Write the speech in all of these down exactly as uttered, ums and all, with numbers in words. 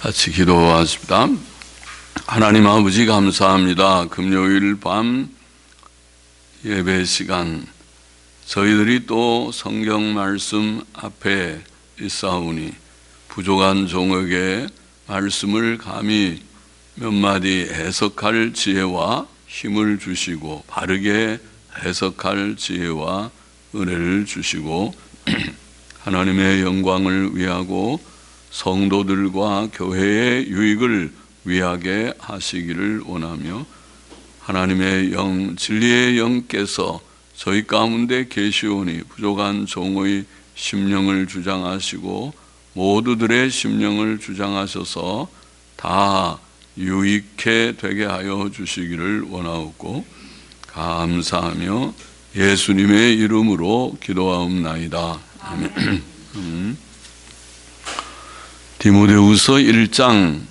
같이 기도하십니다. 하나님 아버지 감사합니다. 금요일 밤 예배 시간 저희들이 또 성경 말씀 앞에 있사오니 부족한 종에게 말씀을 감히 몇 마디 해석할 지혜와 힘을 주시고 바르게 해석할 지혜와 은혜를 주시고 하나님의 영광을 위하고 성도들과 교회의 유익을 위하게 하시기를 원하며 하나님의 영, 진리의 영께서 저희 가운데 계시오니 부족한 종의 심령을 주장하시고 모두들의 심령을 주장하셔서 다 유익해 되게 하여 주시기를 원하옵고 감사하며 예수님의 이름으로 기도하옵나이다. 아멘. 음. 디모데후서 일 장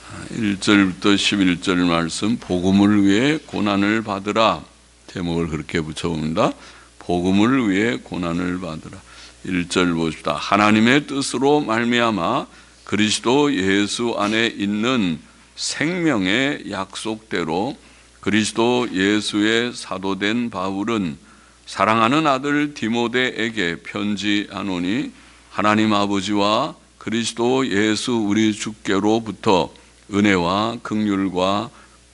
일 절부터 십일 절 말씀, 복음을 위해 고난을 받으라. 제목을 그렇게 붙여봅니다. 복음을 위해 고난을 받으라. 일 절 보십시다. 하나님의 뜻으로 말미암아 그리스도 예수 안에 있는 생명의 약속대로 그리스도 예수의 사도된 바울은 사랑하는 아들 디모데에게 편지하노니 하나님 아버지와 그리스도 예수 우리 주께로부터 은혜와 긍휼과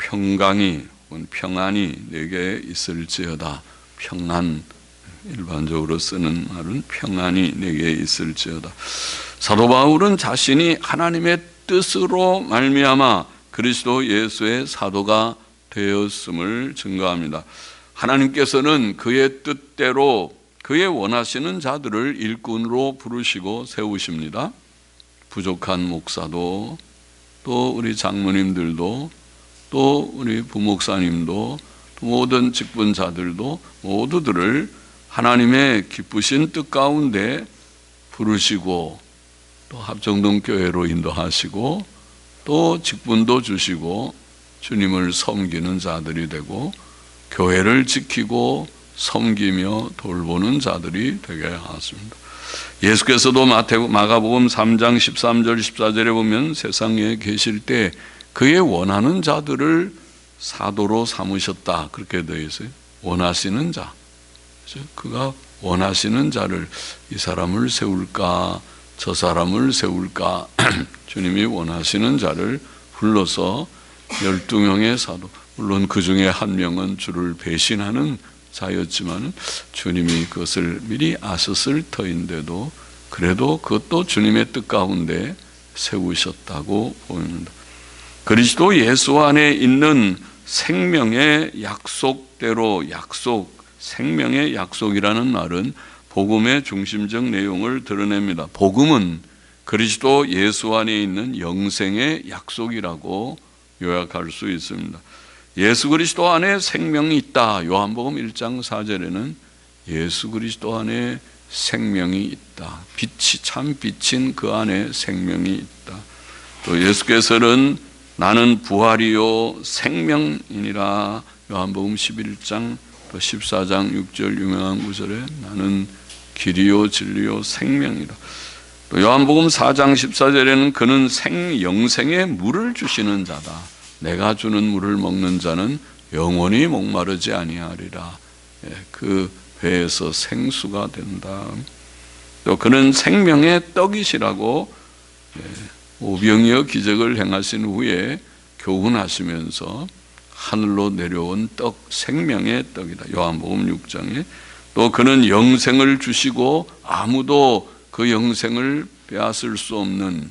평강이 평안이 내게 있을지어다. 평안, 일반적으로 쓰는 말은 평안이 내게 있을지어다. 사도 바울은 자신이 하나님의 뜻으로 말미암아 그리스도 예수의 사도가 되었음을 증거합니다. 하나님께서는 그의 뜻대로 그의 원하시는 자들을 일꾼으로 부르시고 세우십니다. 부족한 목사도 또 우리 장로님들도 또 우리 부목사님도 또 모든 직분자들도 모두들을 하나님의 기쁘신 뜻 가운데 부르시고 또 합정동 교회로 인도하시고 또 직분도 주시고 주님을 섬기는 자들이 되고 교회를 지키고 섬기며 돌보는 자들이 되게 하십니다. 예수께서도 마태복음, 마가복음 삼 장 십삼 절 십사 절에 보면 세상에 계실 때 그의 원하는 자들을 사도로 삼으셨다. 그렇게 되어 있어요. 원하시는 자. 그가 원하시는 자를 이 사람을 세울까 저 사람을 세울까 주님이 원하시는 자를 불러서 열두 명의 사도, 물론 그 중에 한 명은 주를 배신하는 자였지만 주님이 그것을 미리 아셨을 터인데도 그래도 그것도 주님의 뜻 가운데 세우셨다고 보입니다. 그리스도 예수 안에 있는 생명의 약속대로, 약속, 생명의 약속이라는 말은 복음의 중심적 내용을 드러냅니다. 복음은 그리스도 예수 안에 있는 영생의 약속이라고 요약할 수 있습니다. 예수 그리스도 안에 생명이 있다. 요한복음 일 장 사 절에는 예수 그리스도 안에 생명이 있다. 빛이 참 빛인 그 안에 생명이 있다. 또 예수께서는 나는 부활이요 생명이니라. 요한복음 십일 장 또 십사 장 육 절 유명한 구절에 나는 길이요 진리요 생명이라. 또 요한복음 사 장 십사 절에는 그는 생 영생의 물을 주시는 자다. 내가 주는 물을 먹는 자는 영원히 목마르지 아니하리라. 그 배에서 생수가 된다. 또 그는 생명의 떡이시라고 오병이어 기적을 행하신 후에 교훈하시면서 하늘로 내려온 떡, 생명의 떡이다. 요한복음 육 장에 또 그는 영생을 주시고 아무도 그 영생을 빼앗을 수 없는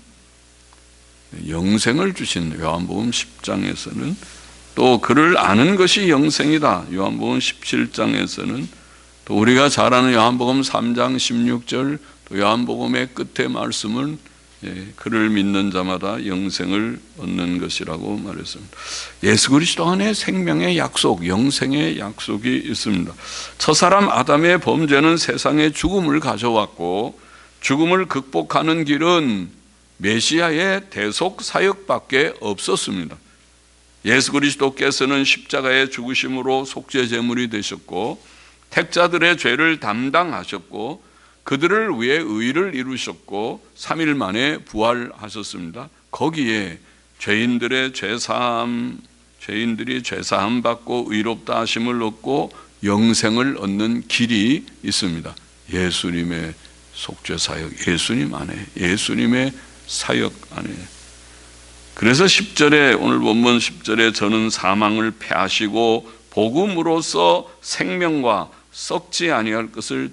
영생을 주신 요한복음 십 장에서는 또 그를 아는 것이 영생이다. 요한복음 십칠 장에서는 또 우리가 잘 아는 요한복음 삼 장 십육 절 또 요한복음의 끝에 말씀은 예, 그를 믿는 자마다 영생을 얻는 것이라고 말했습니다. 예수 그리스도 안에 생명의 약속, 영생의 약속이 있습니다. 첫사람 아담의 범죄는 세상에 죽음을 가져왔고 죽음을 극복하는 길은 메시아의 대속 사역밖에 없었습니다. 예수 그리스도께서는 십자가의 죽으심으로 속죄 제물이 되셨고 택자들의 죄를 담당하셨고 그들을 위해 의를 이루셨고 삼 일 만에 부활하셨습니다. 거기에 죄인들의 죄사함, 죄인들이 죄사함 받고 의롭다 하심을 얻고 영생을 얻는 길이 있습니다. 예수님의 속죄 사역, 예수님 안에, 예수님의 사역 안에. 그래서 십 절에, 오늘 본문 십 절에 저는 사망을 패하시고 복음으로써 생명과 썩지 아니할 것을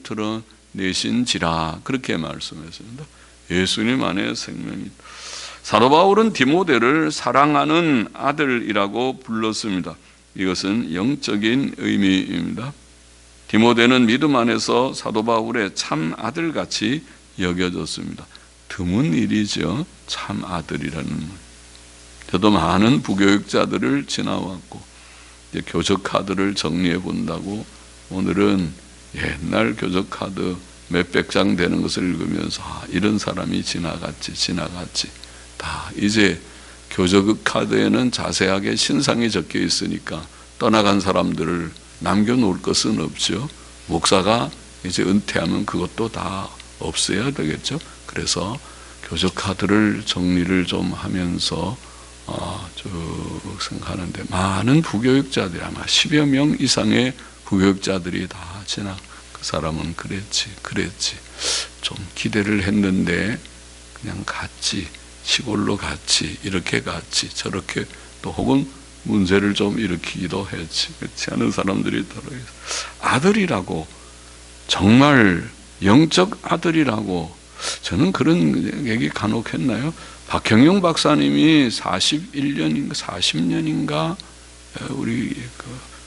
드러내신지라, 그렇게 말씀했습니다. 예수님 안에 생명이 있다. 사도 바울은 디모데를 사랑하는 아들이라고 불렀습니다. 이것은 영적인 의미입니다. 디모데는 믿음 안에서 사도 바울의 참 아들같이 여겨졌습니다. 드문 일이죠. 참 아들이라는 말. 저도 많은 부교육자들을 지나왔고 이제 교적 카드를 정리해 본다고 오늘은 옛날 교적 카드 몇백 장 되는 것을 읽으면서 아, 이런 사람이 지나갔지 지나갔지 다 이제 교적 카드에는 자세하게 신상이 적혀 있으니까 떠나간 사람들을 남겨놓을 것은 없죠. 목사가 이제 은퇴하면 그것도 다 없애야 되겠죠. 그래서 교적 카드를 정리를 좀 하면서 어, 쭉 생각하는데 많은 부교육자들이 아마 십여 명 이상의 부교육자들이 다 지나. 그 사람은 그랬지 그랬지 좀 기대를 했는데 그냥 갔지, 시골로 갔지, 이렇게 갔지, 저렇게 또 혹은 문제를 좀 일으키기도 했지. 그렇지 않은 사람들이 들어있어. 아들이라고, 정말 영적 아들이라고, 저는 그런 얘기 간혹 했나요? 박형용 박사님이 사십일 년인가 사십 년인가 우리 그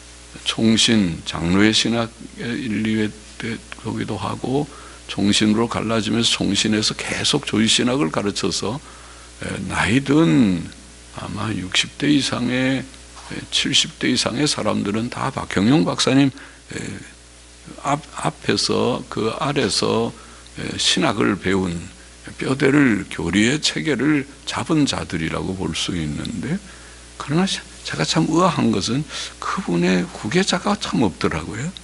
총신 장로의 신학 일, 이 회 때 거기도 하고 총신으로 갈라지면서 총신에서 계속 조지신학을 가르쳐서 나이든 아마 육십 대 이상의 칠십 대 이상의 사람들은 다 박형용 박사님 앞, 앞에서 그 아래서 신학을 배운 뼈대를 교리의 체계를 잡은 자들이라고 볼 수 있는데, 그러나 제가 참 의아한 것은 그분의 후계자가 참 없더라고요.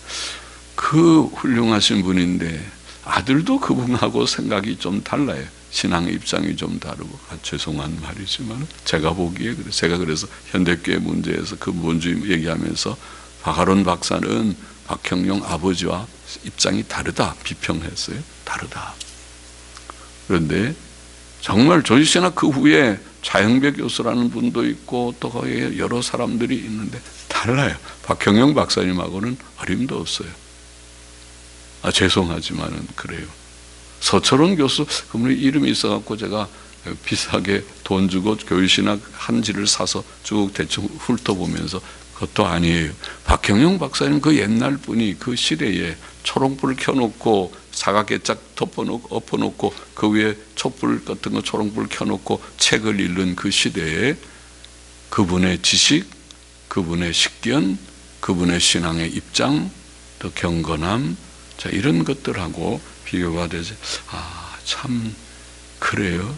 그 훌륭하신 분인데 아들도 그분하고 생각이 좀 달라요. 신앙의 입장이 좀 다르고. 아, 죄송한 말이지만 제가 보기에 그래. 제가 그래서 현대교회 문제에서 그 본주의 얘기하면서 박아론 박사는 박형용 아버지와 입장이 다르다 비평했어요. 다르다. 그런데 정말 조지신학 그 후에 자영백 교수라는 분도 있고 또 거기에 여러 사람들이 있는데 달라요. 박형용 박사님하고는 어림도 없어요. 아, 죄송하지만은 그래요. 서철원 교수, 그분이 이름이 있어갖고 제가 비싸게 돈 주고 교육신학 한지를 사서 쭉 대충 훑어보면서 그것도 아니에요. 박형용 박사님 그 옛날 분이 그 시대에 초롱불 켜놓고 사각에 짝 덮어놓고 엎어놓고 그 위에 촛불 같은 거 초롱불 켜놓고 책을 읽는 그 시대에 그분의 지식, 그분의 식견, 그분의 신앙의 입장, 또 경건함, 자 이런 것들하고 비교가 되지. 아, 참 그래요.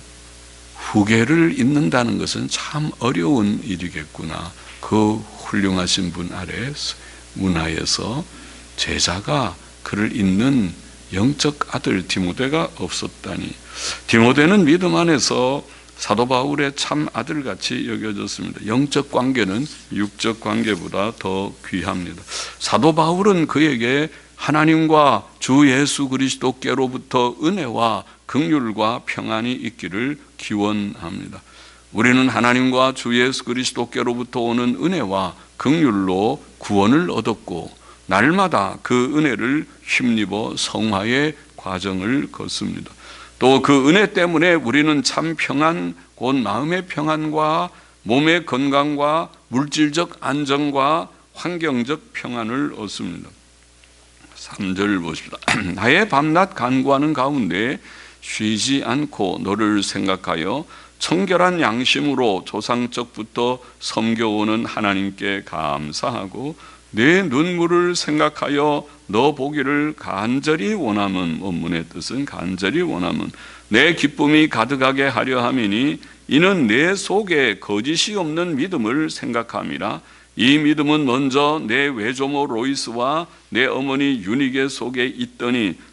후계를 잇는다는 것은 참 어려운 일이겠구나. 그 훌륭하신 분 아래 문화에서 제자가 그를 잇는 영적 아들 디모데가 없었다니. 디모데는 믿음 안에서 사도 바울의 참 아들같이 여겨졌습니다. 영적 관계는 육적 관계보다 더 귀합니다. 사도 바울은 그에게 하나님과 주 예수 그리스도께로부터 은혜와 긍휼과 평안이 있기를 기원합니다. 우리는 하나님과 주 예수 그리스도께로부터 오는 은혜와 긍휼로 구원을 얻었고 날마다 그 은혜를 힘입어 성화의 과정을 걷습니다. 또 그 은혜 때문에 우리는 참 평안, 곧 마음의 평안과 몸의 건강과 물질적 안정과 환경적 평안을 얻습니다. 삼 절 보십시다. 나의 밤낮 간구하는 가운데 쉬지 않고 너를 생각하여 청결한 양심으로 조상적부터 섬겨오는 하나님께 감사하고 내 눈물을 생각하여 너 보기를 간절히 원함은, 원문의 뜻은 간절히 원함은 내 기쁨이 가득하게 하려 함이니 이는 내 속에 거짓이 없는 믿음을 생각함이라. 이 믿음은 먼저 내 외조모 로이스와 내 어머니 유니게 속에 있더니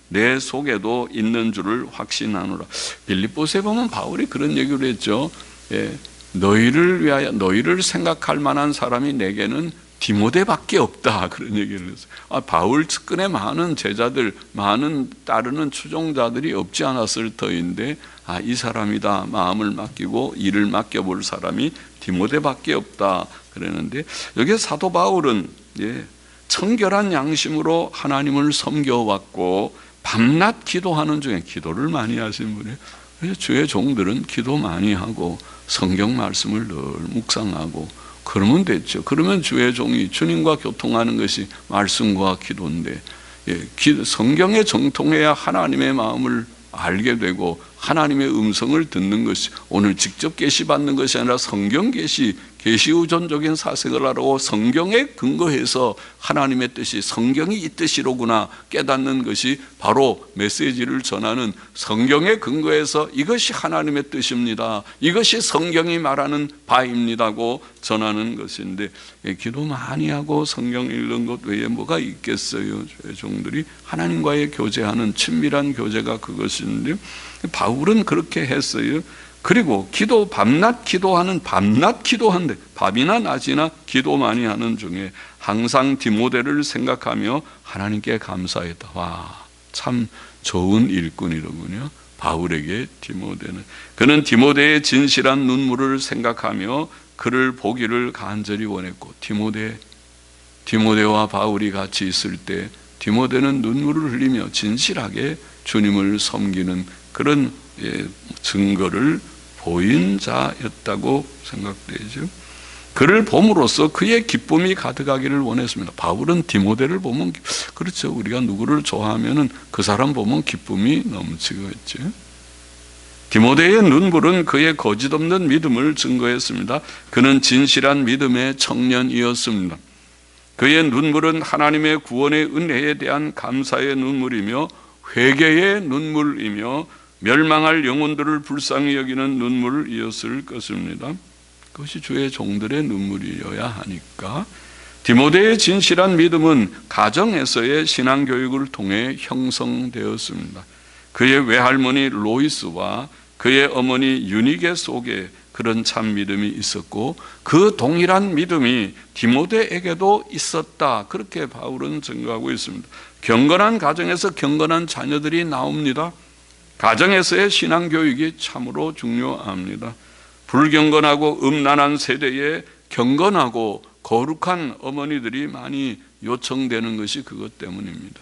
내 속에도 있는 줄을 확신하노라. 빌립보서에 보면 바울이 그런 얘기를 했죠. 예, 너희를 위하여 너희를 생각할 만한 사람이 내게는 디모데밖에 없다, 그런 얘기를 했어요. 아, 바울 측근에 많은 제자들, 많은 따르는 추종자들이 없지 않았을 터인데, 아, 이 사람이다, 마음을 맡기고 일을 맡겨볼 사람이 디모데밖에 없다 그러는데, 여기 사도 바울은 예, 청결한 양심으로 하나님을 섬겨왔고 밤낮 기도하는 중에, 기도를 많이 하신 분이에요. 그래서 주의 종들은 기도 많이 하고 성경 말씀을 늘 묵상하고 그러면 됐죠. 그러면 주의 종이 주님과 교통하는 것이 말씀과 기도인데, 예, 기, 성경에 정통해야 하나님의 마음을 알게 되고 하나님의 음성을 듣는 것이, 오늘 직접 계시받는 것이 아니라 성경 계시, 계시우전적인 사색을 하라고 성경에 근거해서 하나님의 뜻이, 성경이 이 뜻이로구나 깨닫는 것이 바로 메시지를 전하는, 성경에 근거해서 이것이 하나님의 뜻입니다, 이것이 성경이 말하는 바입니다고 전하는 것인데, 예, 기도 많이 하고 성경 읽는 것 외에 뭐가 있겠어요? 저의 종들이 하나님과의 교제하는 친밀한 교제가 그것인데, 바울은 그렇게 했어요. 그리고 기도, 밤낮 기도하는, 밤낮 기도한데, 밤이나 낮이나 기도 많이 하는 중에 항상 디모데를 생각하며 하나님께 감사했다. 와, 참 좋은 일꾼이로군요, 바울에게 디모데는. 그는 디모데의 진실한 눈물을 생각하며 그를 보기를 간절히 원했고, 디모데, 디모데와 바울이 같이 있을 때 디모데는 눈물을 흘리며 진실하게 주님을 섬기는 그런 예, 증거를 보인 자였다고 생각되죠. 그를 봄으로써 그의 기쁨이 가득하기를 원했습니다. 바울은 디모데를 보면, 그렇죠, 우리가 누구를 좋아하면 그 사람 보면 기쁨이 넘치겠죠. 디모데의 눈물은 그의 거짓없는 믿음을 증거했습니다. 그는 진실한 믿음의 청년이었습니다. 그의 눈물은 하나님의 구원의 은혜에 대한 감사의 눈물이며 회개의 눈물이며 멸망할 영혼들을 불쌍히 여기는 눈물이었을 것입니다. 그것이 주의 종들의 눈물이어야 하니까. 디모데의 진실한 믿음은 가정에서의 신앙교육을 통해 형성되었습니다. 그의 외할머니 로이스와 그의 어머니 유니게 속에 그런 참 믿음이 있었고, 그 동일한 믿음이 디모데에게도 있었다, 그렇게 바울은 증거하고 있습니다. 경건한 가정에서 경건한 자녀들이 나옵니다. 가정에서의 신앙교육이 참으로 중요합니다. 불경건하고 음란한 세대에 경건하고 거룩한 어머니들이 많이 요청되는 것이 그것 때문입니다.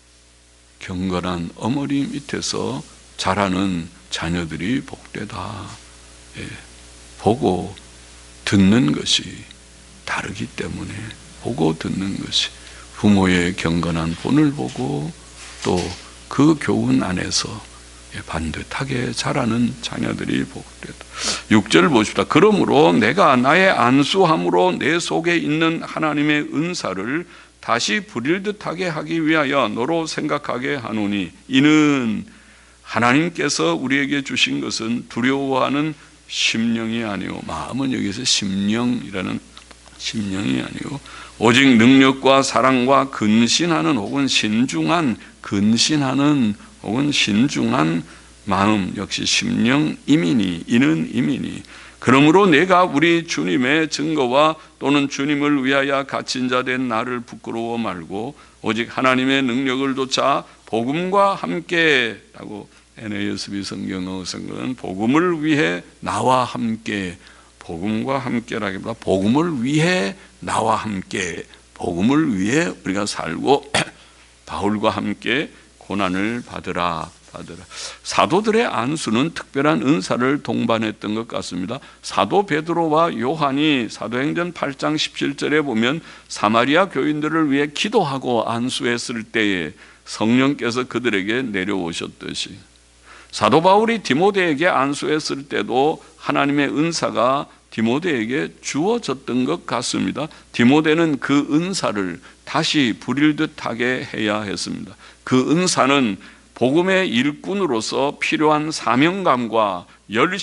경건한 어머니 밑에서 자라는 자녀들이 복되다. 예, 보고 듣는 것이 다르기 때문에, 보고 듣는 것이, 부모의 경건한 본을 보고 또 그 교훈 안에서 반듯하게 자라는 자녀들이 복되다. 육 절 보십시다. 그러므로 내가 나의 안수함으로 내 속에 있는 하나님의 은사를 다시 부릴 듯하게 하기 위하여 너로 생각하게 하노니, 이는 하나님께서 우리에게 주신 것은 두려워하는 심령이 아니오. 마음은 여기서 심령이라는, 심령이 아니오, 오직 능력과 사랑과 근신하는 혹은 신중한, 근신하는 혹은 신중한 마음, 역시 심령이미니, 이는 이미니. 그러므로 내가 우리 주님의 증거와 또는 주님을 위하여 갇힌 자 된 나를 부끄러워 말고 오직 하나님의 능력을 좇아 복음과 함께 라고 엔에이에스비 성경어 성경은 복음을 위해 나와 함께, 복음과 함께라기보다 복음을 위해 나와 함께, 복음을 위해 우리가 살고 바울과 함께 고난을 받으라 받으라. 사도들의 안수는 특별한 은사를 동반했던 것 같습니다. 사도 베드로와 요한이 사도행전 팔 장 십칠 절에 보면 사마리아 교인들을 위해 기도하고 안수했을 때에 성령께서 그들에게 내려오셨듯이, 사도 바울이 디모데에게 안수했을 때도 하나님의 은사가 디모데에게 주어졌던 것 같습니다. 디모데는 그 은사를 다시 부릴 듯하게 해야 했습니다. 그 은사는 복음의 일꾼으로서 필요한 사명감과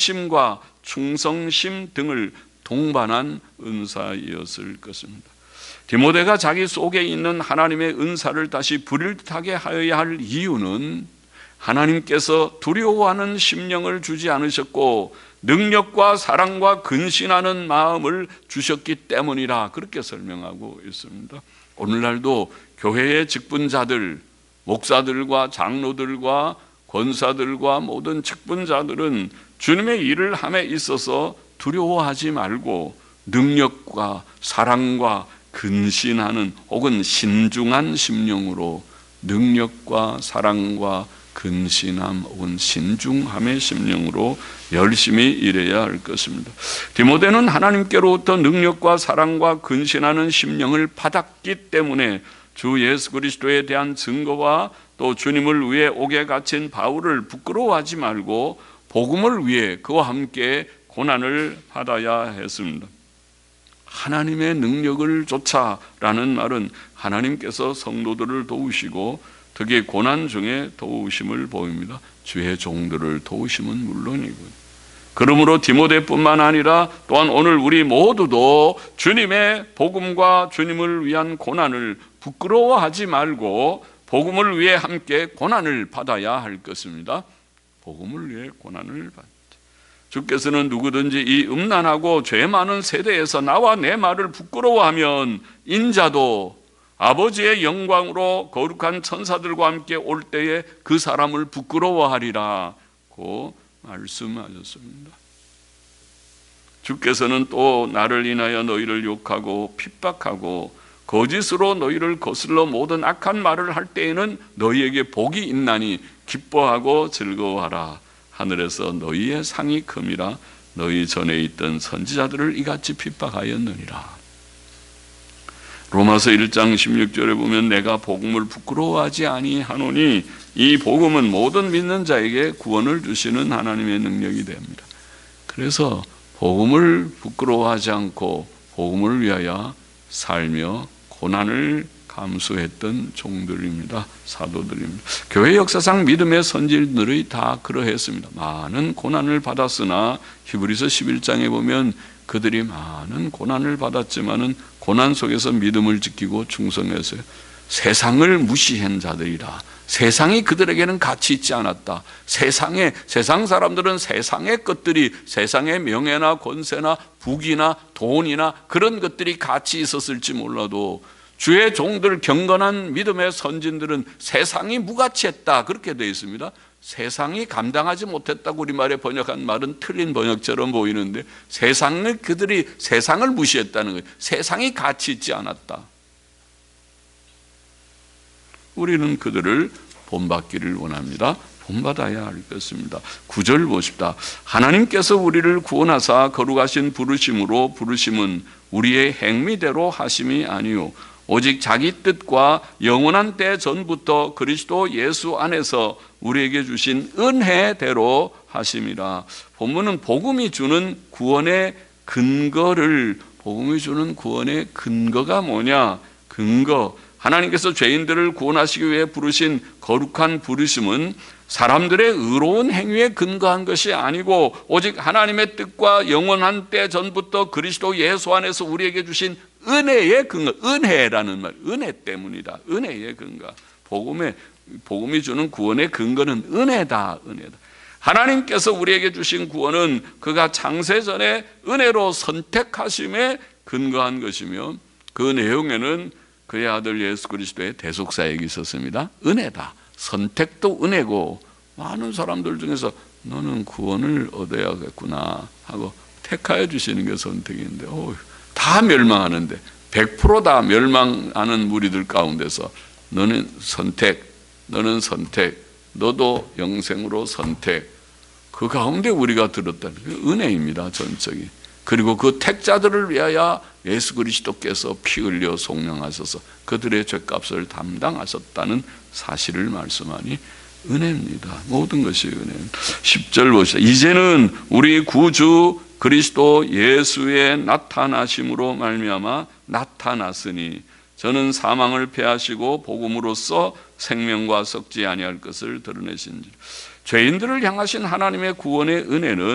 열심과 충성심 등을 동반한 은사이었을 것입니다. 디모데가 자기 속에 있는 하나님의 은사를 다시 불일하게 하여야 할 이유는 하나님께서 두려워하는 심령을 주지 않으셨고 능력과 사랑과 근신하는 마음을 주셨기 때문이라, 그렇게 설명하고 있습니다. 오늘날도 교회의 직분자들, 목사들과 장로들과 권사들과 모든 직분자들은 주님의 일을 함에 있어서 두려워하지 말고 능력과 사랑과 근신하는 혹은 신중한 심령으로, 능력과 사랑과 근신함 혹은 신중함의 심령으로 열심히 일해야 할 것입니다. 디모데는 하나님께로부터 능력과 사랑과 근신하는 심령을 받았기 때문에 주 예수 그리스도에 대한 증거와 또 주님을 위해 옥에 갇힌 바울을 부끄러워하지 말고 복음을 위해 그와 함께 고난을 받아야 했습니다. 하나님의 능력을 좇아라는 말은 하나님께서 성도들을 도우시고 특히 고난 중에 도우심을 보입니다. 주의 종들을 도우심은 물론이고요. 그러므로 디모데뿐만 아니라 또한 오늘 우리 모두도 주님의 복음과 주님을 위한 고난을 부끄러워하지 말고 복음을 위해 함께 고난을 받아야 할 것입니다. 복음을 위해 고난을 받. 주께서는 누구든지 이 음란하고 죄 많은 세대에서 나와 내 말을 부끄러워하면 인자도 아버지의 영광으로 거룩한 천사들과 함께 올 때에 그 사람을 부끄러워하리라고 말씀하셨습니다. 주께서는 또 나를 인하여 너희를 욕하고 핍박하고 거짓으로 너희를 거슬러 모든 악한 말을 할 때에는 너희에게 복이 있나니 기뻐하고 즐거워하라. 하늘에서 너희의 상이 큼이라. 너희 전에 있던 선지자들을 이같이 핍박하였느니라. 로마서 일 장 십육 절에 보면 내가 복음을 부끄러워하지 아니하노니 이 복음은 모든 믿는 자에게 구원을 주시는 하나님의 능력이 됩니다. 그래서 복음을 부끄러워하지 않고 복음을 위하여 살며 고난을 감수했던 종들입니다. 사도들입니다. 교회 역사상 믿음의 선진들이 다 그러했습니다. 많은 고난을 받았으나 히브리서 십일 장에 보면 그들이 많은 고난을 받았지만은 고난 속에서 믿음을 지키고 충성했어요. 세상을 무시한 자들이라. 세상이 그들에게는 가치 있지 않았다. 세상에, 세상 사람들은 세상의 것들이, 세상의 명예나 권세나 부귀나 돈이나 그런 것들이 가치 있었을지 몰라도 주의 종들, 경건한 믿음의 선진들은 세상이 무가치했다, 그렇게 되어 있습니다. 세상이 감당하지 못했다고 우리말에 번역한 말은 틀린 번역처럼 보이는데 세상을, 그들이 세상을 무시했다는 거예요. 세상이 가치 있지 않았다. 우리는 그들을 본받기를 원합니다. 본받아야 할 것입니다. 구 절 보십시다. 하나님께서 우리를 구원하사 거룩하신 부르심으로, 부르심은 우리의 행미대로 하심이 아니요 오직 자기 뜻과 영원한 때 전부터 그리스도 예수 안에서 우리에게 주신 은혜대로 하심이라. 본문은 복음이 주는 구원의 근거를, 복음이 주는 구원의 근거가 뭐냐? 근거, 하나님께서 죄인들을 구원하시기 위해 부르신 거룩한 부르심은 사람들의 의로운 행위에 근거한 것이 아니고 오직 하나님의 뜻과 영원한 때 전부터 그리스도 예수 안에서 우리에게 주신 은혜의 근거, 은혜라는 말, 은혜 때문이다. 은혜의 근거. 복음의, 복음이 주는 구원의 근거는 은혜다, 은혜다. 하나님께서 우리에게 주신 구원은 그가 창세전에 은혜로 선택하심에 근거한 것이며 그 내용에는 그의 아들 예수 그리스도의 대속사역이 있었습니다. 은혜다. 선택도 은혜고 많은 사람들 중에서 너는 구원을 얻어야겠구나 하고 택하여 주시는 게 선택인데 어휴, 다 멸망하는데 백 퍼센트 다 멸망하는 무리들 가운데서 너는 선택, 너는 선택, 너도 영생으로 선택, 그 가운데 우리가 들었다는 게 은혜입니다. 전적이. 그리고 그 택자들을 위하여 예수 그리스도께서 피 흘려 속량하셔서 그들의 죄값을 담당하셨다는 사실을 말씀하니 은혜입니다. 모든 것이 은혜입니다. 십 절 보시죠. 이제는 우리 구주 그리스도 예수의 나타나심으로 말미암아 나타났으니 저는 사망을 패하시고 복음으로써 생명과 썩지 아니할 것을 드러내신지라. 죄인들을 향하신 하나님의 구원의 은혜는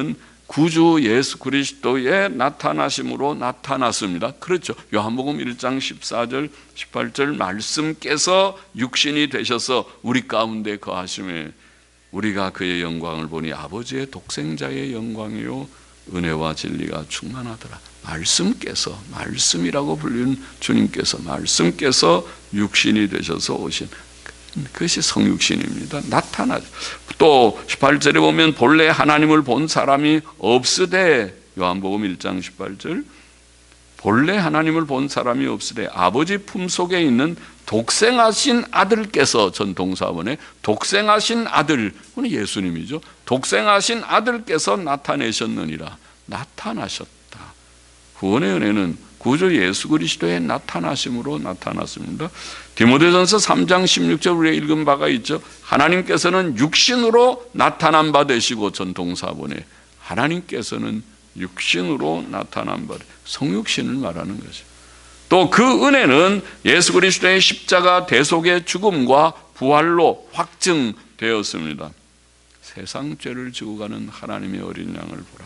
구주 예수 그리스도의 나타나심으로 나타났습니다. 그렇죠. 요한복음 일 장 십사 절 십팔 절 말씀께서 육신이 되셔서 우리 가운데 거하심에 우리가 그의 영광을 보니 아버지의 독생자의 영광이요 은혜와 진리가 충만하더라. 말씀께서, 말씀이라고 불리는 주님께서, 말씀께서 육신이 되셔서 오신 그것이 성육신입니다. 나타나죠. 또 십팔 절에 보면 본래 하나님을 본 사람이 없으되, 요한복음 일 장 십팔 절, 본래 하나님을 본 사람이 없으되 아버지 품속에 있는 독생하신 아들께서, 전동사원에 독생하신 아들, 그건 예수님이죠. 독생하신 아들께서 나타내셨느니라. 나타나셨다. 구원의 은혜는 구주 예수 그리스도의 나타나심으로 나타났습니다. 디모데전서 삼 장 십육 절 우리가 읽은 바가 있죠. 하나님께서는 육신으로 나타난 바 되시고, 전동사본에 하나님께서는 육신으로 나타난 바, 성육신을 말하는 거죠. 또 그 은혜는 예수 그리스도의 십자가 대속의 죽음과 부활로 확증되었습니다. 세상 죄를 지고 가는 하나님의 어린 양을 보라.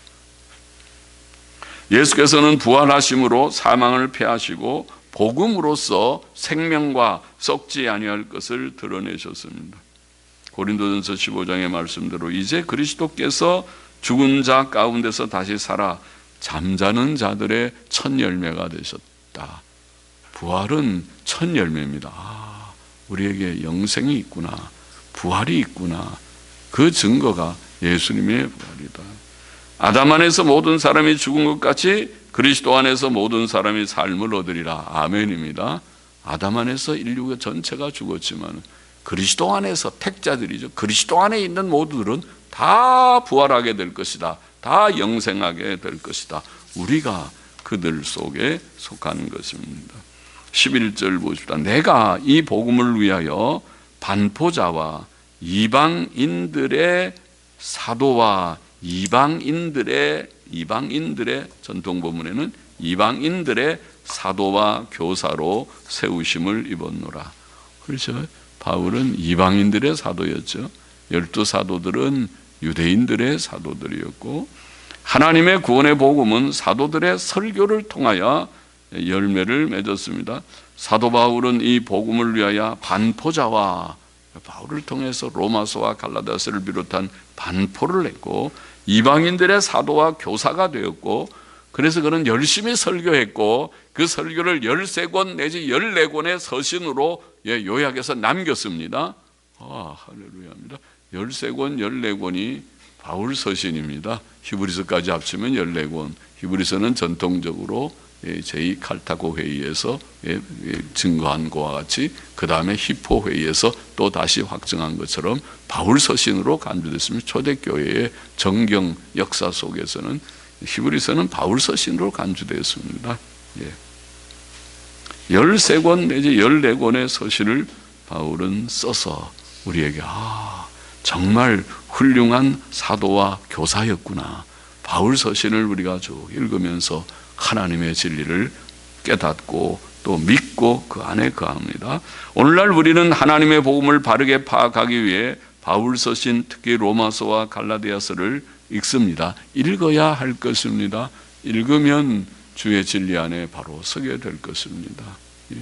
예수께서는 부활하심으로 사망을 패하시고 복음으로써 생명과 썩지 아니할 것을 드러내셨습니다. 고린도전서 십오 장의 말씀대로 이제 그리스도께서 죽은 자 가운데서 다시 살아 잠자는 자들의 첫 열매가 되셨다. 부활은 첫 열매입니다. 아, 우리에게 영생이 있구나, 부활이 있구나. 그 증거가 예수님의 부활이다. 아담 안에서 모든 사람이 죽은 것 같이 그리스도 안에서 모든 사람이 삶을 얻으리라. 아멘입니다. 아담 안에서 인류가 전체가 죽었지만 그리스도 안에서 택자들이죠. 그리스도 안에 있는 모두들은 다 부활하게 될 것이다. 다 영생하게 될 것이다. 우리가 그들 속에 속한 것입니다. 십일 절 보십시다. 내가 이 복음을 위하여 반포자와 이방인들의 사도와 이방인들의 이방인들의 전통본문에는 이방인들의 사도와 교사로 세우심을 입었노라. 그렇죠. 바울은 이방인들의 사도였죠. 열두 사도들은 유대인들의 사도들이었고, 하나님의 구원의 복음은 사도들의 설교를 통하여 열매를 맺었습니다. 사도 바울은 이 복음을 위하여 반포자와, 바울을 통해서 로마서와 갈라디아서를 비롯한 반포를 했고, 이방인들의 사도와 교사가 되었고, 그래서 그는 열심히 설교했고 그 설교를 열세 권 내지 열네 권의 서신으로 요약해서 남겼습니다. 아, 할렐루야입니다. 열세 권, 열네 권이 바울 서신입니다. 히브리서까지 합치면 열네 권. 히브리서는 전통적으로 제이 칼타고 회의에서 증거한 것과 같이 그 다음에 히포 회의에서 또 다시 확정한 것처럼 바울 서신으로 간주됐습니다. 초대교회의 정경 역사 속에서는 히브리서는 바울 서신으로 간주되었습니다. 예. 열세 권 내지 열네 권의 서신을 바울은 써서 우리에게 아, 정말 훌륭한 사도와 교사였구나. 바울 서신을 우리가 쭉 읽으면서 하나님의 진리를 깨닫고 또 믿고 그 안에 거합니다. 오늘날 우리는 하나님의 복음을 바르게 파악하기 위해 바울 서신, 특히 로마서와 갈라디아서를 읽습니다. 읽어야 할 것입니다. 읽으면 주의 진리 안에 바로 서게 될 것입니다. 예.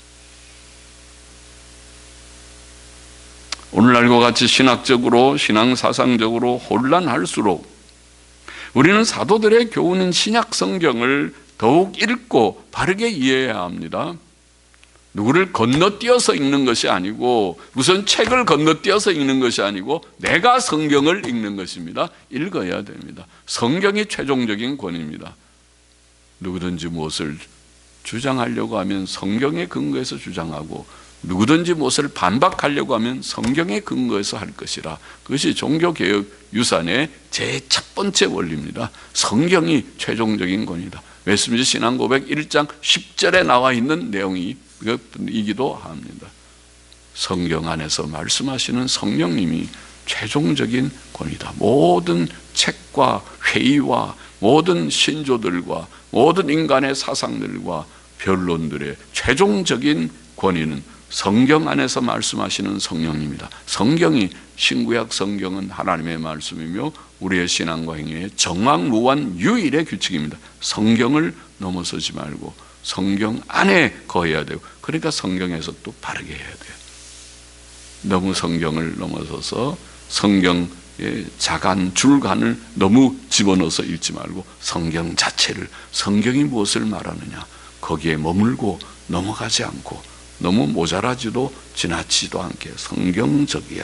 오늘날과 같이 신학적으로 신앙사상적으로 혼란할수록 우리는 사도들의 교훈인 신약 성경을 더욱 읽고 바르게 이해해야 합니다. 누구를 건너뛰어서 읽는 것이 아니고, 무슨 책을 건너뛰어서 읽는 것이 아니고 내가 성경을 읽는 것입니다. 읽어야 됩니다. 성경이 최종적인 권위입니다. 누구든지 무엇을 주장하려고 하면 성경에 근거해서 주장하고, 누구든지 무엇을 반박하려고 하면 성경에 근거해서 할 것이라. 그것이 종교개혁 유산의 제첫 번째 원리입니다. 성경이 최종적인 권위다. 웨스민스터 신앙고백 일 장 십 절에 나와 있는 내용이 이기도 합니다. 성경 안에서 말씀하시는 성령님이 최종적인 권위다. 모든 책과 회의와 모든 신조들과 모든 인간의 사상들과 변론들의 최종적인 권위는 성경 안에서 말씀하시는 성령입니다. 성경이 신구약 성경은 하나님의 말씀이며 우리의 신앙과 행위의 정확무한 유일의 규칙입니다. 성경을 넘어서지 말고 성경 안에 거해야 되고, 그러니까 성경에서 또 바르게 해야 돼요. 너무 성경을 넘어서서 성경의 자간, 줄간을 너무 집어넣어서 읽지 말고 성경 자체를, 성경이 무엇을 말하느냐 거기에 머물고 넘어가지 않고 너무 모자라지도 지나치지도 않게 성경적이야.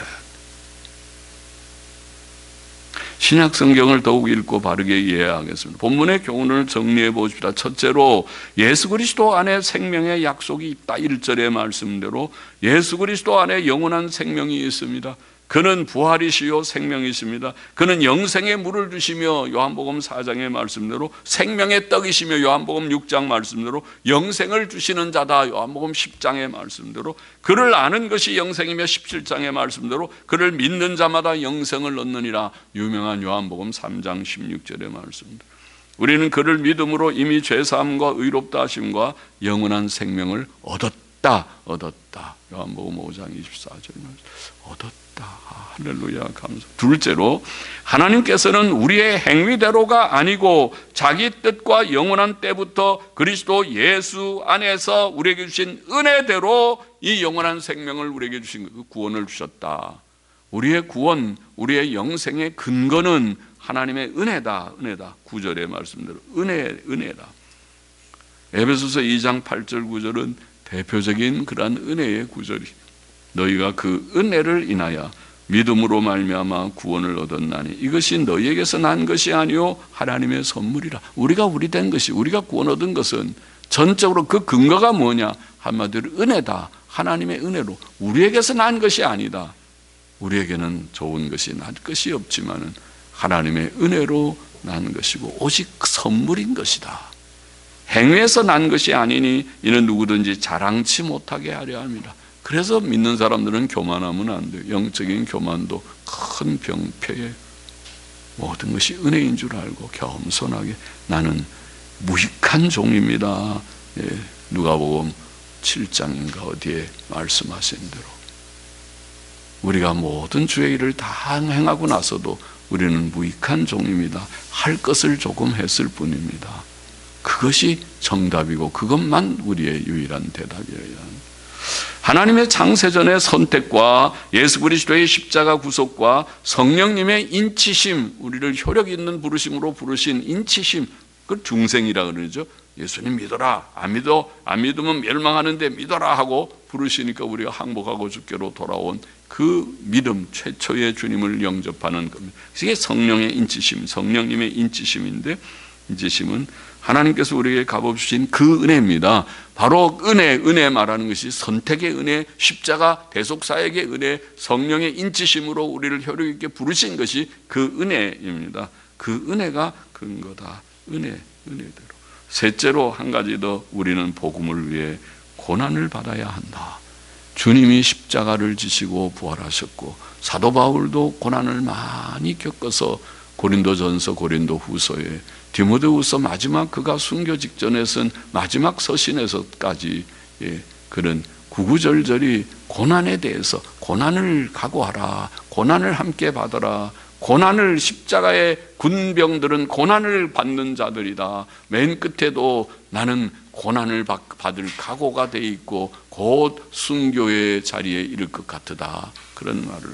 신약 성경을 더욱 읽고 바르게 이해하겠습니다. 본문의 교훈을 정리해 보십시다. 첫째로 예수 그리스도 안에 생명의 약속이 있다. 일 절의 말씀대로 예수 그리스도 안에 영원한 생명이 있습니다. 그는 부활이시요 생명이십니다. 그는 영생의 물을 주시며 요한복음 사 장의 말씀대로 생명의 떡이시며 요한복음 육 장 말씀대로 영생을 주시는 자다. 요한복음 십 장의 말씀대로 그를 아는 것이 영생이며 십칠 장의 말씀대로 그를 믿는 자마다 영생을 얻느니라. 유명한 요한복음 삼 장 십육 절의 말씀입니다. 우리는 그를 믿음으로 이미 죄사함과 의롭다 하심과 영원한 생명을 얻었다. 얻었다. 요한복음 오 장 이십사 절 말씀. 얻었다. 할렐루야, 감사. 둘째로 하나님께서는 우리의 행위대로가 아니고 자기 뜻과 영원한 때부터 그리스도 예수 안에서 우리에게 주신 은혜대로 이 영원한 생명을 우리에게 주신 그 구원을 주셨다. 우리의 구원, 우리의 영생의 근거는 하나님의 은혜다. 은혜다. 구 절의 말씀대로 은혜, 은혜다. 에베소서 이 장 팔 절 구 절은 대표적인 그러한 은혜의 구절이, 너희가 그 은혜를 인하여 믿음으로 말미암아 구원을 얻었나니 이것이 너희에게서 난 것이 아니요 하나님의 선물이라. 우리가 우리 된 것이, 우리가 구원 얻은 것은 전적으로 그 근거가 뭐냐, 한마디로 은혜다. 하나님의 은혜로. 우리에게서 난 것이 아니다. 우리에게는 좋은 것이 난 것이 없지만은 하나님의 은혜로 난 것이고 오직 선물인 것이다. 행위에서 난 것이 아니니 이는 누구든지 자랑치 못하게 하려 합니다. 그래서 믿는 사람들은 교만하면 안 돼요. 영적인 교만도 큰 병폐에 모든 것이 은혜인 줄 알고 겸손하게 나는 무익한 종입니다. 예, 누가복음 칠 장인가 어디에 말씀하신 대로 우리가 모든 주의 일을 다 행하고 나서도 우리는 무익한 종입니다. 할 것을 조금 했을 뿐입니다. 그것이 정답이고 그것만 우리의 유일한 대답이에요. 하나님의 창세전의 선택과 예수 그리스도의 십자가 구속과 성령님의 인치심, 우리를 효력 있는 부르심으로 부르신 인치심, 그걸 중생이라 그러죠. 예수님 믿어라. 안 믿어, 안 믿으면 멸망하는데 믿어라 하고 부르시니까 우리가 항복하고 주께로 돌아온 그 믿음, 최초의 주님을 영접하는 겁니다. 이게 성령의 인치심, 성령님의 인치심인데, 인치심은 하나님께서 우리에게 값없이 주신 그 은혜입니다. 바로 은혜, 은혜 말하는 것이 선택의 은혜, 십자가 대속사역의 은혜, 성령의 인치심으로 우리를 효력 있게 부르신 것이 그 은혜입니다. 그 은혜가 근거다. 은혜, 은혜대로. 셋째로 한 가지 더, 우리는 복음을 위해 고난을 받아야 한다. 주님이 십자가를 지시고 부활하셨고 사도 바울도 고난을 많이 겪어서 고린도전서, 고린도후서에, 디모데후서 마지막 그가 순교 직전에 쓴 마지막 서신에서까지 예, 그런 구구절절히 고난에 대해서, 고난을 각오하라, 고난을 함께 받아라, 고난을, 십자가의 군병들은 고난을 받는 자들이다. 맨 끝에도 나는 고난을 받을 각오가 돼 있고 곧 순교의 자리에 이를 것 같으다. 그런 말을.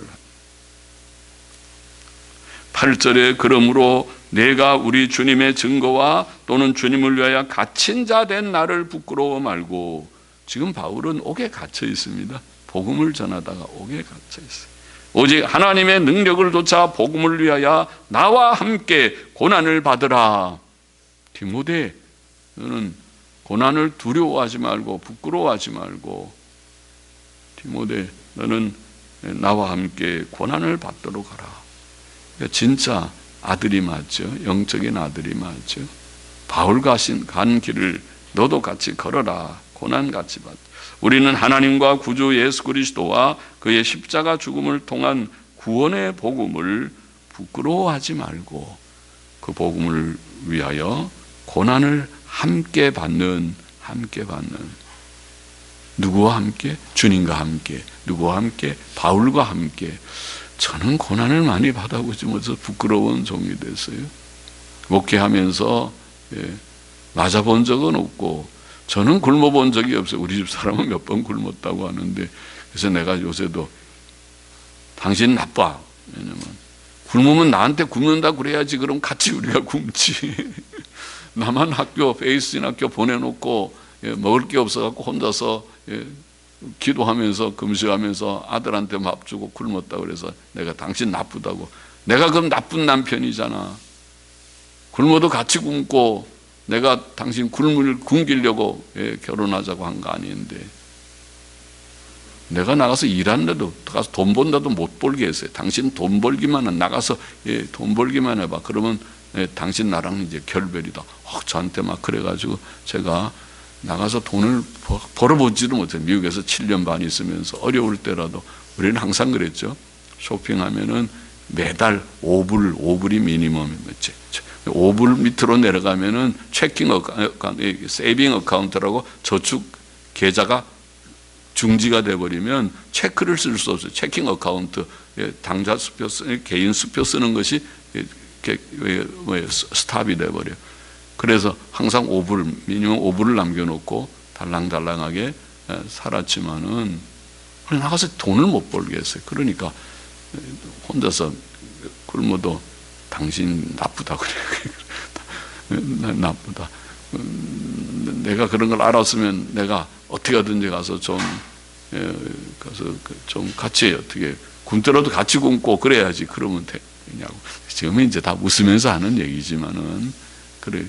팔 절에 그러므로 내가 우리 주님의 증거와 또는 주님을 위하여 갇힌 자 된 나를 부끄러워 말고, 지금 바울은 옥에 갇혀 있습니다. 복음을 전하다가 옥에 갇혀 있어요. 오직 하나님의 능력을 좇아 복음을 위하여 나와 함께 고난을 받으라. 디모데, 너는 고난을 두려워하지 말고 부끄러워하지 말고, 디모데 너는 나와 함께 고난을 받도록 하라. 진짜 아들이 맞죠. 영적인 아들이 맞죠. 바울 가신 간 길을 너도 같이 걸어라. 고난 같이 받. 우리는 하나님과 구주 예수 그리스도와 그의 십자가 죽음을 통한 구원의 복음을 부끄러워하지 말고 그 복음을 위하여 고난을 함께 받는, 함께 받는, 누구와 함께? 주님과 함께. 누구와 함께? 바울과 함께. 저는 고난을 많이 받아보지면서 부끄러운 종이 됐어요. 목회하면서 예, 맞아본 적은 없고 저는 굶어본 적이 없어요. 우리 집 사람은 몇 번 굶었다고 하는데, 그래서 내가 요새도 당신 나빠. 왜냐면 굶으면 나한테 굶는다 그래야지, 그럼 같이 우리가 굶지. 나만 학교, 베이스인 학교 보내놓고 예, 먹을 게 없어갖고 혼자서 예, 기도하면서 금식하면서 아들한테 밥 주고 굶었다 그래서 내가 당신 나쁘다고. 내가 그럼 나쁜 남편이잖아. 굶어도 같이 굶고 내가 당신 굶을 굶기려고 예, 결혼하자고 한 거 아닌데, 내가 나가서 일하는데도 가서 돈 번다도 못 벌게 했어요. 당신 돈 벌기만 해. 나가서 예, 돈 벌기만 해봐. 그러면 예, 당신 나랑 이제 결별이다. 어, 저한테 막 그래가지고 제가 나가서 돈을 벌어보지도 못해요. 미국에서 칠 년 반 있으면서 어려울 때라도 우리는 항상 그랬죠. 쇼핑하면은 매달 오 불, 오 불이 미니멈이었지. 오 불 밑으로 내려가면은 체킹 어카운트, 세이빙 어카운트라고 저축 계좌가 중지가 돼버리면 체크를 쓸 수 없어요. 체킹 어카운트, 당좌 수표, 개인 수표 쓰는 것이 스탑이 돼버려요. 그래서 항상 오 불, 미니멈 오 불을 남겨놓고 달랑달랑하게 살았지만은 나가서 돈을 못 벌게 했어요. 그러니까 혼자서 굶어도 당신 나쁘다 그래. 나쁘다. 내가 그런 걸 알았으면 내가 어떻게 하든지 가서 좀 가서 좀 같이 어떻게 굶더라도 같이 굶고 그래야지. 그러면 되냐고. 지금은 이제 다 웃으면서 하는 얘기지만은 그래.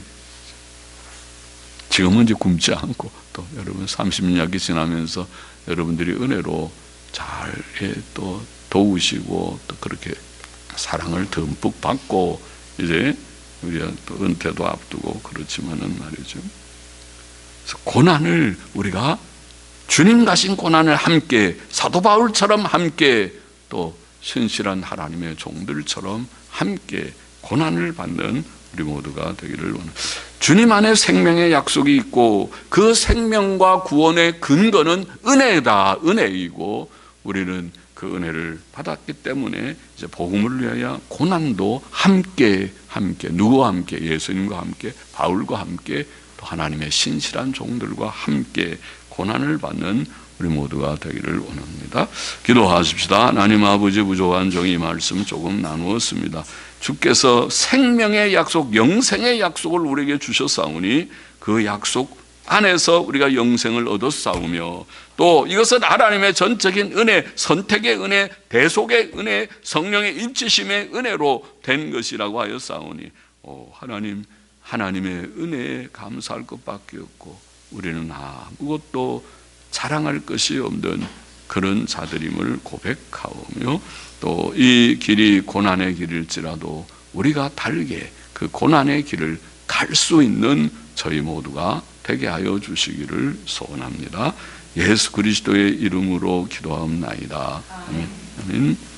지금은 이제 굶지 않고 또 여러분 삼십 년이 지나면서 여러분들이 은혜로 잘 또 도우시고 또 그렇게 사랑을 듬뿍 받고 이제 우리가 또 은퇴도 앞두고 그렇지만은 말이죠. 그래서 고난을 우리가 주님 가신 고난을 함께 사도 바울처럼 함께 또 신실한 하나님의 종들처럼 함께 고난을 받는 우리 모두가 되기를 원합니다. 주님 안에 생명의 약속이 있고 그 생명과 구원의 근거는 은혜다. 은혜이고 우리는 그 은혜를 받았기 때문에 이제 복음을 위하여 고난도 함께 함께 누구와 함께? 예수님과 함께, 바울과 함께, 또 하나님의 신실한 종들과 함께 고난을 받는 우리 모두가 되기를 원합니다. 기도하십시다. 하나님 아버지, 부족한 종이 말씀 조금 나누었습니다. 주께서 생명의 약속, 영생의 약속을 우리에게 주셨사오니 그 약속 안에서 우리가 영생을 얻었사오며 또 이것은 하나님의 전적인 은혜, 선택의 은혜, 대속의 은혜, 성령의 인치심의 은혜로 된 것이라고 하였사오니 오, 하나님, 하나님의 은혜에 감사할 것밖에 없고 우리는 아무것도 자랑할 것이 없는 그런 자들임을 고백하오며 또 이 길이 고난의 길일지라도 우리가 달게 그 고난의 길을 갈 수 있는 저희 모두가 되게 하여 주시기를 소원합니다. 예수 그리스도의 이름으로 기도하옵나이다. 아멘. 아멘.